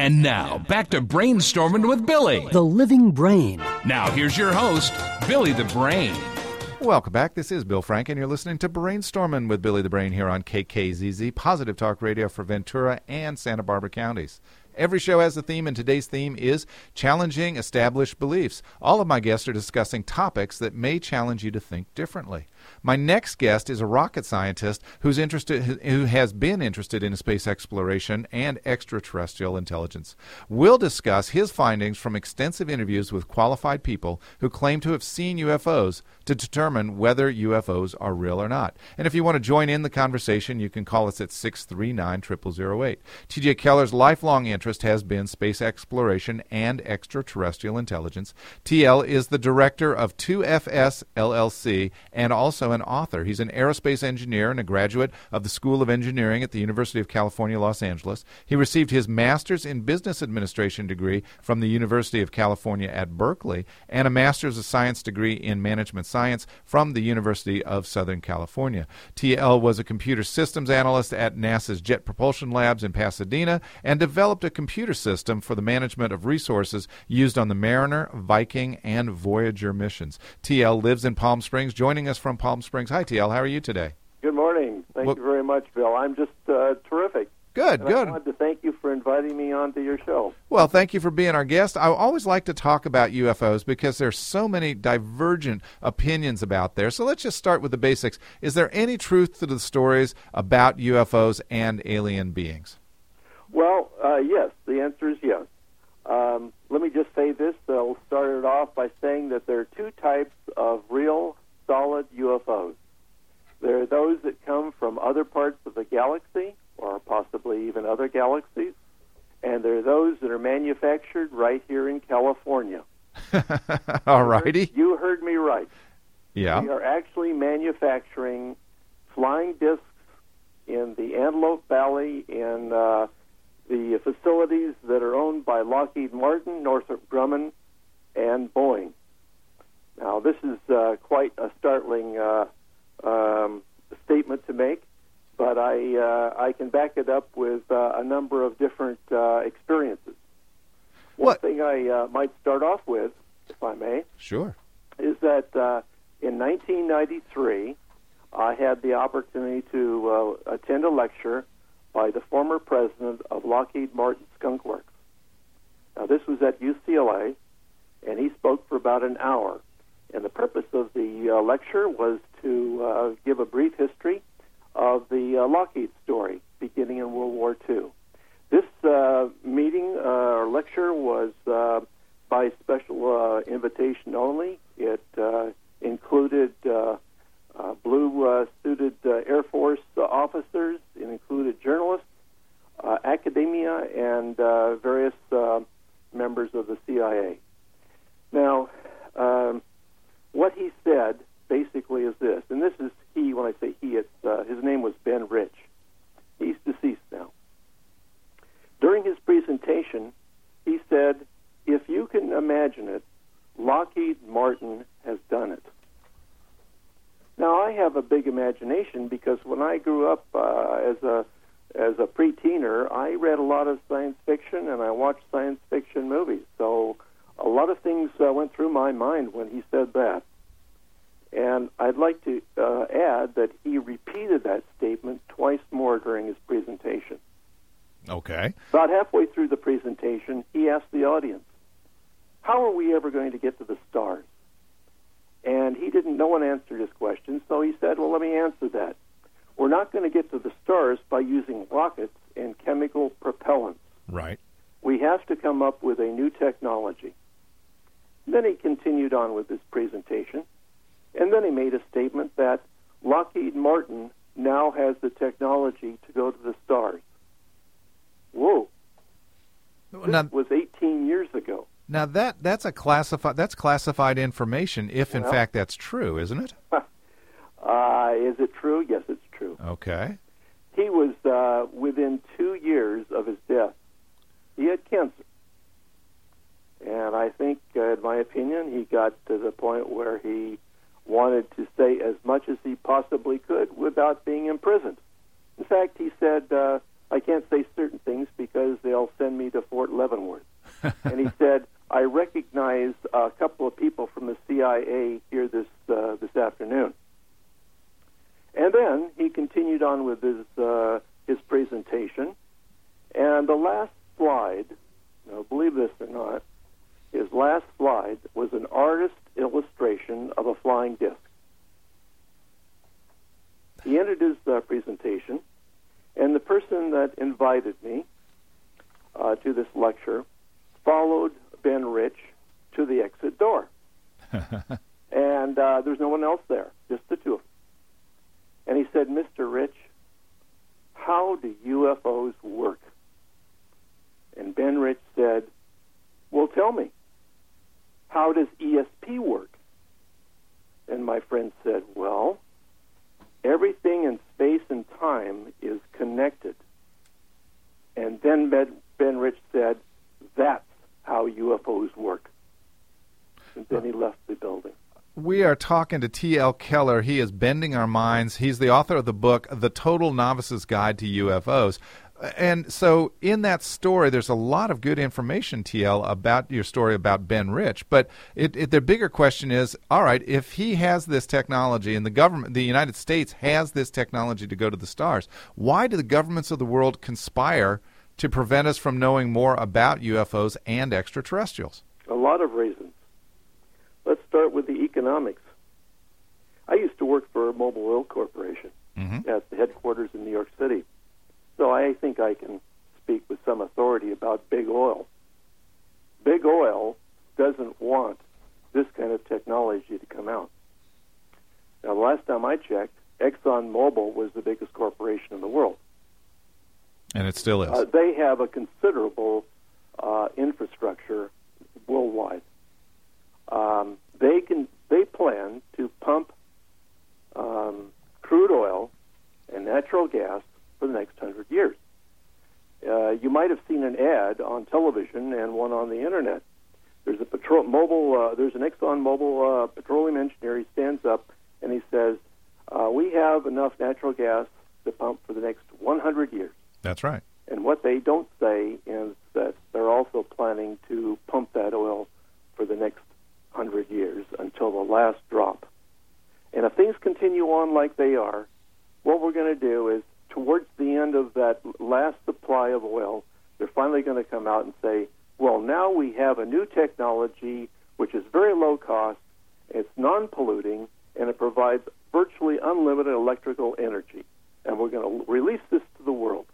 And now, back to Brainstorming with Billy, the living brain. Now, here's your host, Billy the Brain. Welcome back. This is Bill Frank, and you're listening to Brainstorming with Billy the Brain here on KKZZ, Positive Talk Radio for Ventura and Santa Barbara counties. Every show has a theme, and today's theme is challenging established beliefs. All of my guests are discussing topics that may challenge you to think differently. My next guest is a rocket scientist who has been interested in space exploration and extraterrestrial intelligence. We'll discuss his findings from extensive interviews with qualified people who claim to have seen UFOs to determine whether UFOs are real or not. And if you want to join in the conversation, you can call us at 639-0008. T.J. Keller's lifelong interest has been space exploration and extraterrestrial intelligence. TL is the director of 2FS LLC and also an author. He's an aerospace engineer and a graduate of the School of Engineering at the University of California, Los Angeles. He received his master's in business administration degree from the University of California at Berkeley and a master's of science degree in management science from the University of Southern California. TL was a computer systems analyst at NASA's Jet Propulsion Labs in Pasadena and developed a computer system for the management of resources used on the Mariner, Viking, and Voyager missions. TL lives in Palm Springs, joining us from Palm Springs. Hi, TL. How are you today? Good morning. Thank you very much, Bill. I'm just terrific. Good. I wanted to thank you for inviting me onto your show. Well, thank you for being our guest. I always like to talk about UFOs because there's so many divergent opinions about there. So let's just start with the basics. Is there any truth to the stories about UFOs and alien beings? Well, yes. The answer is yes. Let me just say this. I'll start it off by saying that there are two types of real, solid UFOs. There are those that come from other parts of the galaxy, or possibly even other galaxies, and there are those that are manufactured right here in California. All righty. You heard me right. Yeah. We are actually manufacturing flying discs in the Antelope Valley in the facilities that are owned by Lockheed Martin, Northrop Grumman, and Boeing. Now, this is quite a startling statement to make, but I can back it up with a number of different experiences. One thing I might start off with, if I may, sure, is that in 1993, I had the opportunity to attend a lecture by the former president of Lockheed Martin Skunk Works. Now, this was at UCLA, and he spoke for about an hour. And the purpose of the lecture was to give a brief history of the Lockheed story beginning in World War II. This meeting or lecture was by special invitation only. It included blue-suited Air Force officers. It included journalists, academia, and various members of the CIA. Now, what he said basically is this, and this is he, when I say he, it's, his name was Ben Rich. He's deceased now. During his presentation, he said, if you can imagine it, Lockheed Martin has done it. Now, I have a big imagination because when I grew up as a pre-teener, I read a lot of science fiction and I watched science fiction movies. So a lot of things went through my mind when he said that. And I'd like to add that he repeated that statement twice more during his presentation. Okay. About halfway through the presentation, he asked the audience, how are we ever going to get to the stars? And no one answered his question, so he said, well, let me answer that. We're not going to get to the stars by using rockets and chemical propellants. Right. We have to come up with a new technology. Then he continued on with his presentation, and then he made a statement that Lockheed Martin now has the technology to go to the stars. Whoa. That was 18 years ago. Now that's classified information, if in fact that's true, isn't it? Is it true? Yes, it's true. Okay. He was within 2 years of his death. He had cancer. And I think, in my opinion, he got to the point where he wanted to say as much as he possibly could without being imprisoned. In fact, he said, I can't say certain things because they'll send me to Fort Leavenworth. And he said, I recognize a couple of people from the CIA here this afternoon. And then he continued on with his presentation. And the last slide, believe this or not, his last slide was an artist illustration of a flying disc. He ended his presentation, and the person that invited me to this lecture followed Ben Rich to the exit door. And there's no one else there, just the two of them. And he said, Mr. Rich, how do UFOs work? And Ben Rich said, well, tell me, how does ESP work? And my friend said, well, everything in space and time is connected. And then Ben Rich said, that's how UFOs work. And then he left the building. We are talking to T.L. Keller. He is bending our minds. He's the author of the book, The Total Novice's Guide to UFOs. And so in that story, there's a lot of good information, T.L., about your story about Ben Rich. But the bigger question is, all right, if he has this technology and the government, the United States has this technology to go to the stars, why do the governments of the world conspire to prevent us from knowing more about UFOs and extraterrestrials? A lot of reasons. Let's start with the economics. I used to work for Mobil Oil Corporation at the headquarters in New York City. So I think I can speak with some authority about big oil. Big oil doesn't want this kind of technology to come out. Now, the last time I checked, ExxonMobil was the biggest corporation in the world. And it still is. They have a considerable infrastructure worldwide. They plan to pump crude oil and natural gas for the next 100 years. You might have seen an ad on television and one on the internet. There's an ExxonMobil petroleum engineer. He stands up and he says, "We have enough natural gas to pump for the next 100 years." That's right. And what they don't say is that they're also planning to pump that oil for the next 100 years until the last drop. And if things continue on like they are, what we're going to do is, towards the end of that last supply of oil, they're finally going to come out and say, well, now we have a new technology which is very low cost, it's non-polluting, and it provides virtually unlimited electrical energy. And we're going to release this to the world.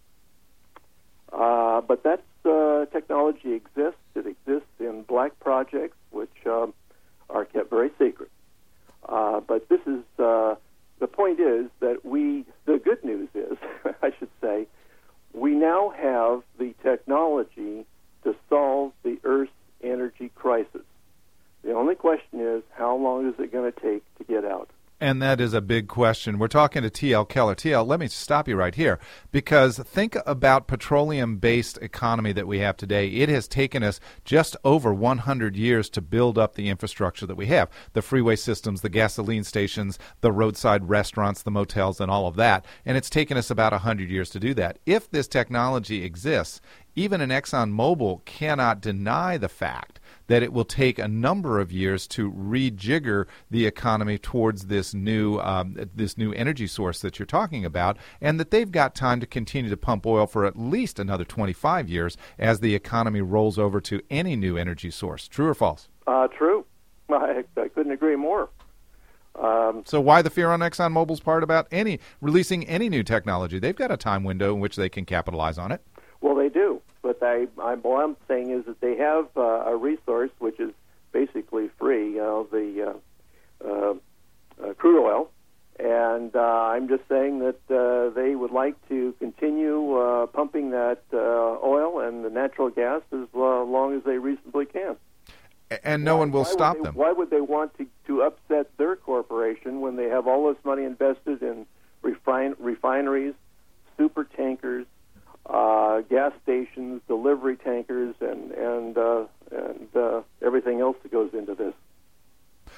But that technology exists. It exists in black projects, which are kept very secret. But this is the point is that the good news is, I should say, we now have the technology to solve the Earth's energy crisis. The only question is, how long is it going to take to get out? And that is a big question. We're talking to T.L. Keller. T.L., let me stop you right here, because think about petroleum-based economy that we have today. It has taken us just over 100 years to build up the infrastructure that we have, the freeway systems, the gasoline stations, the roadside restaurants, the motels, and all of that. And it's taken us about 100 years to do that. If this technology exists, even an ExxonMobil cannot deny the fact that it will take a number of years to rejigger the economy towards this new energy source that you're talking about, and that they've got time to continue to pump oil for at least another 25 years as the economy rolls over to any new energy source. True or false? True. I couldn't agree more. So why the fear on ExxonMobil's part about releasing any new technology? They've got a time window in which they can capitalize on it. Well, they do. But what I'm saying is that they have a resource which is basically free, the crude oil, and I'm just saying that they would like to continue pumping that oil and the natural gas as long as they reasonably can. And no one will stop them. Why would they want to upset their corporation when they have all this money invested in refineries, super tankers, gas stations, delivery tankers, and everything else that goes into this?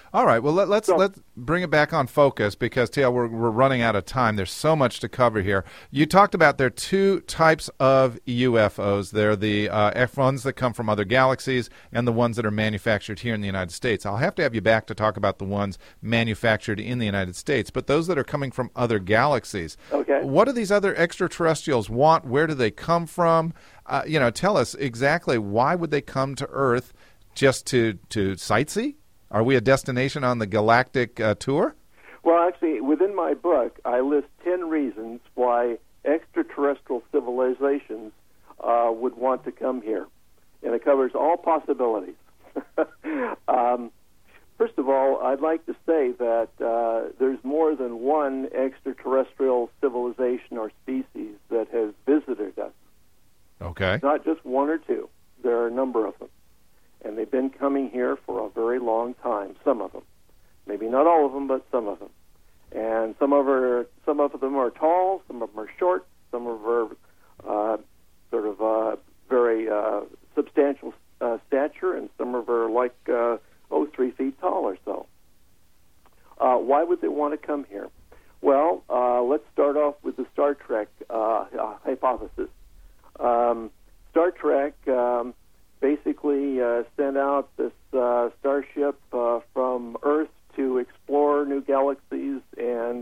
All right. Well, let's bring it back on focus because, TL, we're running out of time. There's so much to cover here. You talked about there are two types of UFOs. They're the ones that come from other galaxies and the ones that are manufactured here in the United States. I'll have to have you back to talk about the ones manufactured in the United States, but those that are coming from other galaxies. Okay. What do these other extraterrestrials want? Where do they come from? Tell us exactly why would they come to Earth just to sightsee? Are we a destination on the galactic tour? Well, actually, within my book, I list 10 reasons why extraterrestrial civilizations would want to come here. And it covers all possibilities. First of all, I'd like to say that there's more than one extraterrestrial civilization or species that has visited us. Okay. Not just one or two. There are a number of them. And they've been coming here for a very long time, some of them. Maybe not all of them, but some of them. And some of them are tall, some of them are short, some of them are very substantial stature, and some of them are like 3 feet tall or so. Why would they want to come here? Well, let's start off with the Star Trek hypothesis. Star Trek basically sent out this starship from Earth to explore new galaxies and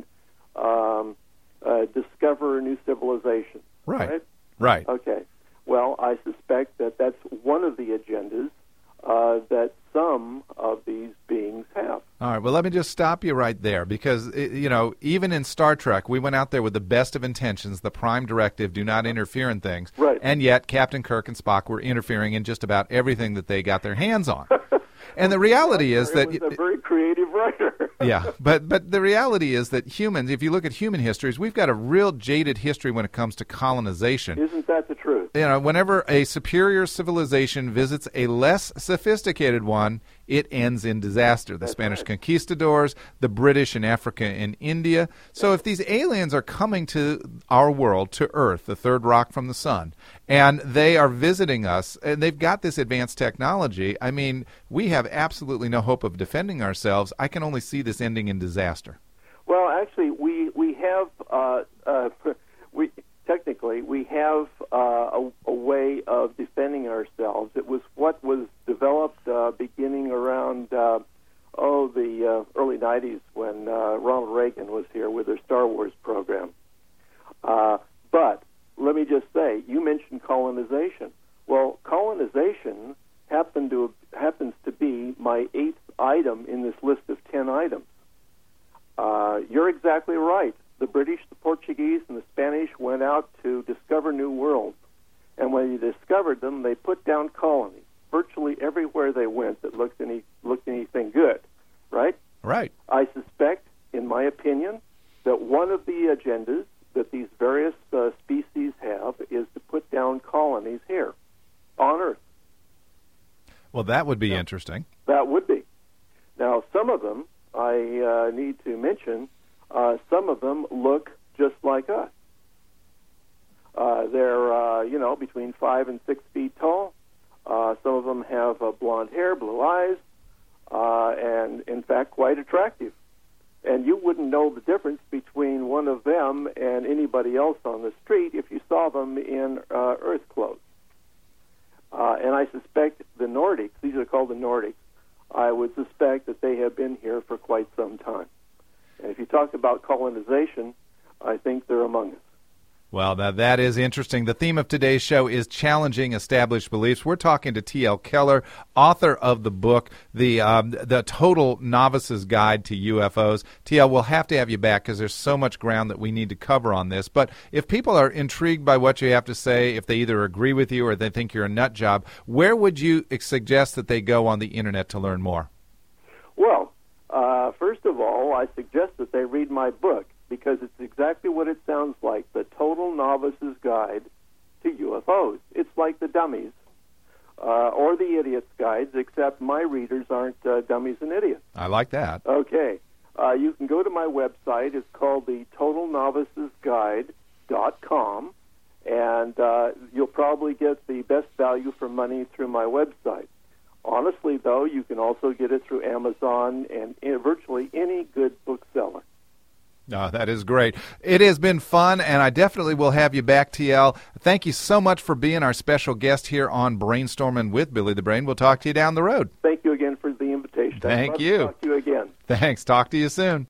discover new civilizations. Right. Okay. Well, I suspect that that's one of the agendas that some of these beings have. All right. Well, let me just stop you right there because, even in Star Trek, we went out there with the best of intentions, the prime directive, do not interfere in things. Right. And yet Captain Kirk and Spock were interfering in just about everything that they got their hands on. And the reality is that... He was a very creative writer. Yeah, but the reality is that humans, if you look at human histories, we've got a real jaded history when it comes to colonization. Isn't that the truth? Whenever a superior civilization visits a less sophisticated one, it ends in disaster. The Spanish conquistadors, the British in Africa and India. So if these aliens are coming to our world, to Earth, the third rock from the sun, and they are visiting us, and they've got this advanced technology, I mean, we have absolutely no hope of defending ourselves. I can only see this ending in disaster. Well, actually, we have we have a way of defending ourselves. It was what was developed beginning around the early 90s when Ronald Reagan was here with their Star Wars program. But let me just say, you mentioned colonization. Well, colonization happens to be my 8th item in this list of 10 items. You're exactly right. The British, the Portuguese, and the Spanish went out to discover new worlds. And when they discovered them, they put down colonies virtually everywhere they went that looked anything good, right? Right. I suspect, in my opinion, that one of the agendas that these various species have is to put down colonies here on Earth. Well, that would be interesting. That would be. Now, some of them, I need to mention, some of them look just like us. They're, between 5 and 6 feet tall. Some of them have blonde hair, blue eyes, and, in fact, quite attractive. And you wouldn't know the difference between one of them and anybody else on the street if you saw them in Earth clothes. And I suspect the Nordics, these are called the Nordics, I would suspect that they have been here for quite some time. And if you talk about colonization, I think they're among us. Well, now that is interesting. The theme of today's show is challenging established beliefs. We're talking to T.L. Keller, author of the book, The Total Novice's Guide to UFOs. T.L., we'll have to have you back because there's so much ground that we need to cover on this. But if people are intrigued by what you have to say, if they either agree with you or they think you're a nut job, where would you suggest that they go on the Internet to learn more? Well, first of all, I suggest that they read my book, because it's exactly what it sounds like, The Total Novice's Guide to UFOs. It's like the Dummies or the Idiot's Guides, except my readers aren't dummies and idiots. I like that. Okay. You can go to my website. It's called the TotalNovicesGuide.com, and you'll probably get the best value for money through my website. Honestly, though, you can also get it through Amazon and virtually any good bookseller. Oh, that is great. It has been fun, and I definitely will have you back, TL. Thank you so much for being our special guest here on Brainstorming with Billy the Brain. We'll talk to you down the road. Thank you again for the invitation. Thank I'd love you. to talk to you again. Thanks. Talk to you soon.